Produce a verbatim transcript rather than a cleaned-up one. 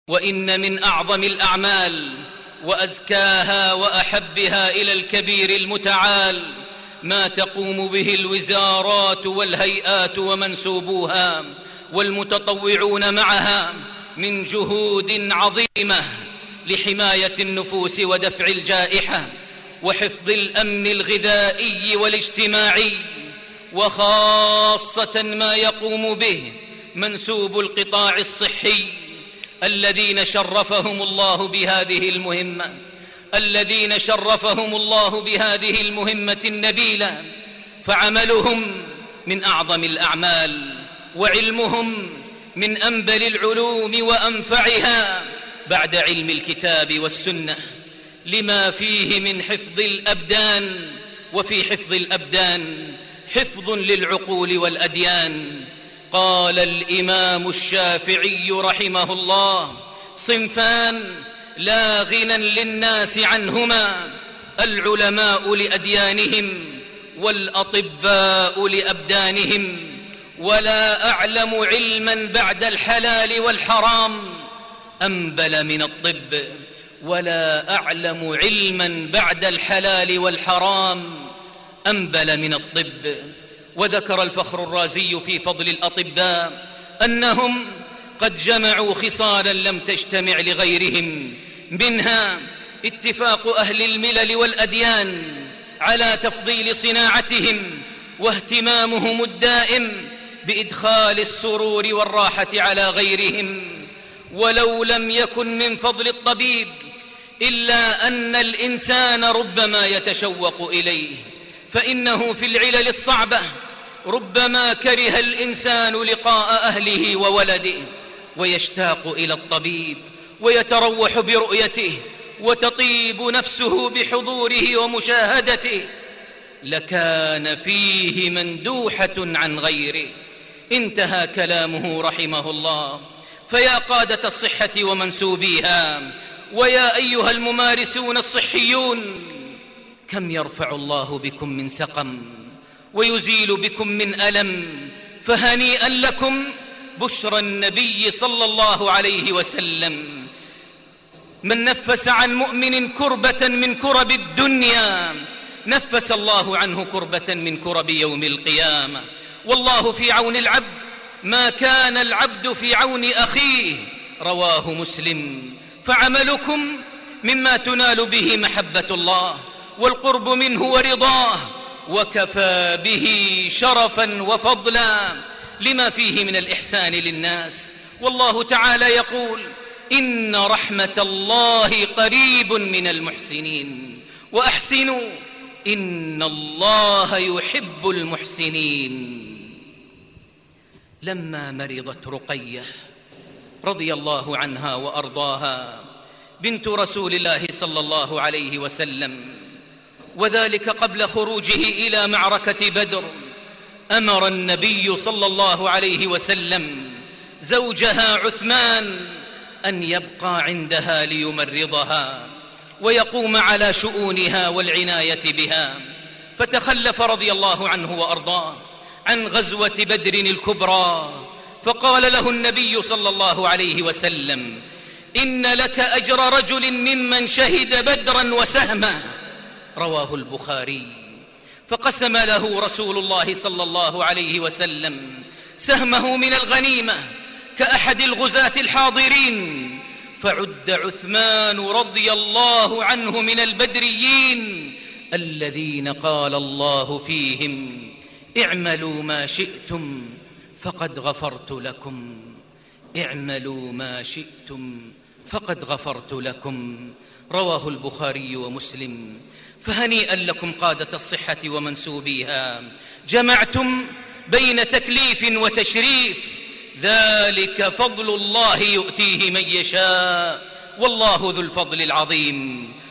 وإن من أعظم الأعمال وأزكاها وأحبها إلى الكبير المتعال ما تقوم به الوزارات والهيئات ومنسوبوها والمتطوعون معها من جهود عظيمة لحماية النفوس ودفع الجائحة وحفظ الأمن الغذائي والاجتماعي، وخاصة ما يقوم به منسوب القطاع الصحي الذين شرفهم الله بهذه المهمة الذين شرفهم الله بهذه المهمة النبيلة. فعملهم من أعظم الأعمال وعلمهم من أنبل العلوم وأنفعها بعد علم الكتاب والسنة، لما فيه من حفظ الأبدان، وفي حفظ الأبدان حفظ للعقول والأديان. قال الإمام الشافعي رحمه الله: صنفان لا غنى للناس عنهما، العلماء لأديانهم والأطباء لأبدانهم. ولا أعلم علما بعد الحلال والحرام أنبل من الطب، ولا أعلم علما بعد الحلال والحرام أنبل من الطب. وذكر الفخر الرازي في فضل الأطباء أنهم قد جمعوا خصالا لم تجتمع لغيرهم، منها اتفاق أهل الملل والأديان على تفضيل صناعتهم واهتمامهم الدائم بإدخال السرور والراحة على غيرهم. ولو لم يكن من فضل الطبيب إلا أن الإنسان ربما يتشوق إليه، فإنه في العلل الصعبة ربما كره الإنسان لقاء أهله وولده ويشتاق إلى الطبيب ويتروح برؤيته وتطيب نفسه بحضوره ومشاهدته، لكان فيه مندوحة عن غيره. انتهى كلامه رحمه الله. فيا قادة الصحة ومنسوبيها، ويا أيها الممارسون الصحيون، كم يرفع الله بكم من سقم ويزيل بكم من ألم، فهنيئا لكم بشرى النبي صلى الله عليه وسلم. من نفس عن مؤمن كربة من كرب الدنيا نفس الله عنه كربة من كرب يوم القيامة. والله في عون العبد ما كان العبد في عون أخيه، رواه مسلم. فعملكم مما تنال به محبة الله والقرب منه ورضاه، وكفى به شرفا وفضلا لما فيه من الإحسان للناس. والله تعالى يقول: إن رحمة الله قريب من المحسنين، وأحسنوا إن الله يحب المحسنين. لما مرضت رقية رضي الله عنها وأرضاها بنت رسول الله صلى الله عليه وسلم، وذلك قبل خروجه إلى معركة بدر، أمر النبي صلى الله عليه وسلم زوجها عثمان أن يبقى عندها ليمرضها ويقوم على شؤونها والعناية بها. فتخلف رضي الله عنه وأرضاه عن غزوة بدر الكبرى، فقال له النبي صلى الله عليه وسلم: إن لك أجر رجل ممن شهد بدرا وسهمه، رواه البخاري. فقسم له رسول الله صلى الله عليه وسلم سهمه من الغنيمة كأحد الغزاة الحاضرين، فعد عثمان رضي الله عنه من البدريين الذين قال الله فيهم: اعملوا ما شئتم فقد غفرت لكم، اعملوا ما شئتم فقد غفرت لكم، رواه البخاري ومسلم. فهنيئا لكم قادة الصحة ومنسوبيها، جمعتم بين تكليف وتشريف، ذلك فضل الله يؤتيه من يشاء، والله ذو الفضل العظيم.